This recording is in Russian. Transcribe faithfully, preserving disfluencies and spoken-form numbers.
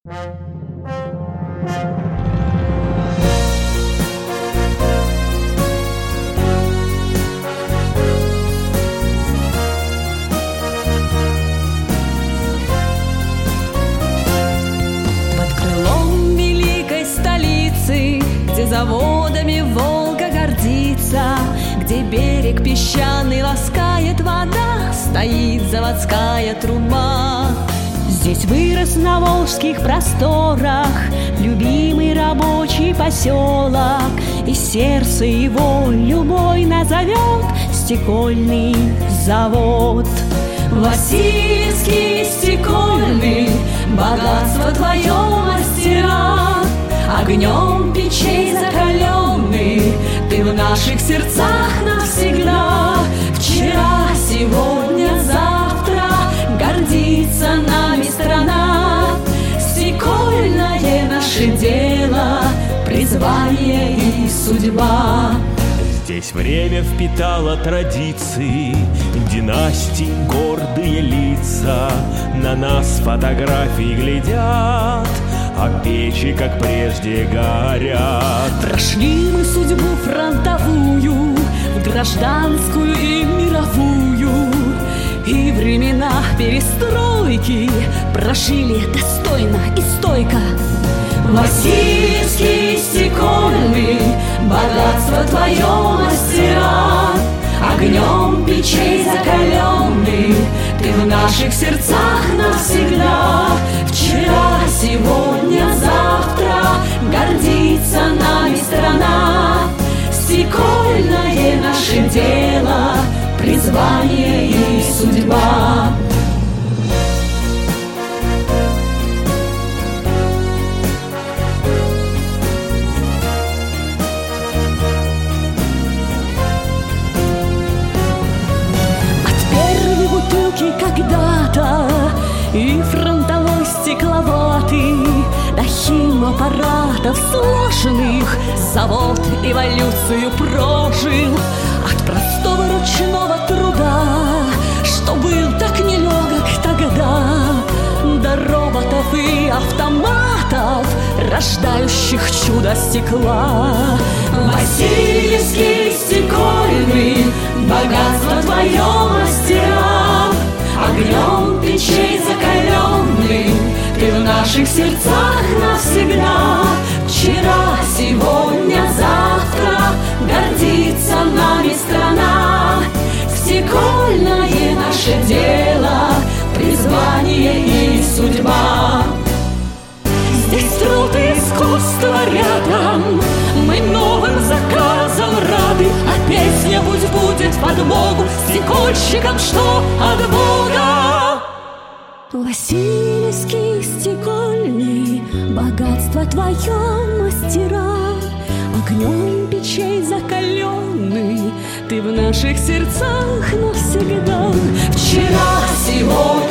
Где заводами Волга гордится, где берег песчаный ласкает вода, стоит заводская труба. Здесь вырос на волжских просторах любимый рабочий поселок, и сердце его любой назовет стекольный завод. Васильевский стекольный, богатство твое, мастера, огнем печей закаленный, ты в наших сердцах навсегда. Вчера, сегодня, завтра гордится нами страна. Стекольное наше дело, призвание и судьба. Здесь время впитало традиции, династий гордые лица. На нас фотографии глядят, а печи, как прежде, горят. Прошли мы судьбу фронтовую, в гражданскую и мировую, и времена перестройки прожили достойно и стойко. Васильевский стекольный, богатство твое, мастера, огнем печей закаленный, ты в наших сердцах навсегда. Вчера, сегодня, завтра гордится нами страна. Стекольное наше дело, призвание и судьба. Когда-то и фронтовой стекловатый до химаппаратов сложных завод эволюцию прожил. От простого ручного труда, что был так нелегок тогда, до роботов и автоматов, рождающих чудо стекла. Васильевский стекольный, богатство твое, мастера, огнем печей закаленный, ты в наших сердцах навсегда. Вчера, сегодня, завтра гордится нами страна. Стекольное наше дело, призвание и судьба. Здесь труд и искусство рядом, мы новым заказом рады, а песня пусть будет в подмогу стекольщикам, что от Бога. Васильевский стекольный, богатство твое, мастера, огнем печей закаленный, ты в наших сердцах навсегда. Вчера, сегодня,